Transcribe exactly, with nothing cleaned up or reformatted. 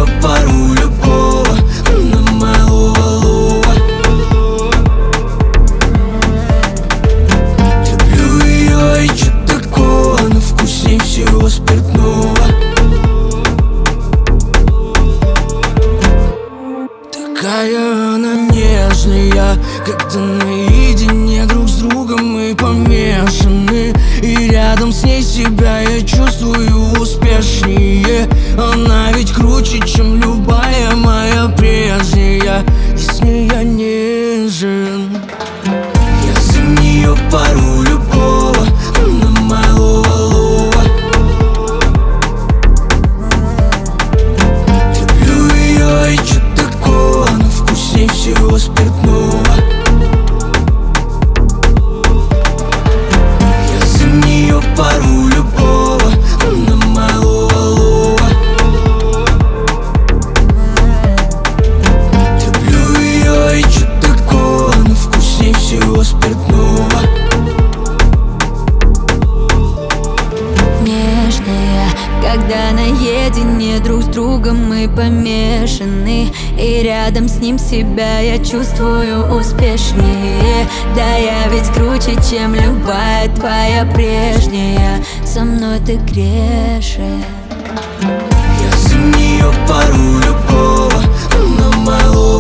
пару любого, она малого лова. Люблю ее и чё такого, она вкусней всего спиртного. Такая она нежная, когда наедине друг с другом мы помешаны. И рядом с ней себя я чувствую успешнее. Она ведь круче, чем любая моя прежняя, и с ней я нежен. Я за нее пару любого, она малого лова. Люблю ее и чё такого, она вкусней всего спиртного. Я за нее пару любого, она малого лова. Люблю ее и чё такого, она вкусней всего спиртного. Нежная, когда наедине друг с другом мы помешаны. И рядом с ним себя я чувствую успешнее. Да я ведь круче, чем любая твоя прежняя, со мной ты грешен. Я за нее пару любого, она малого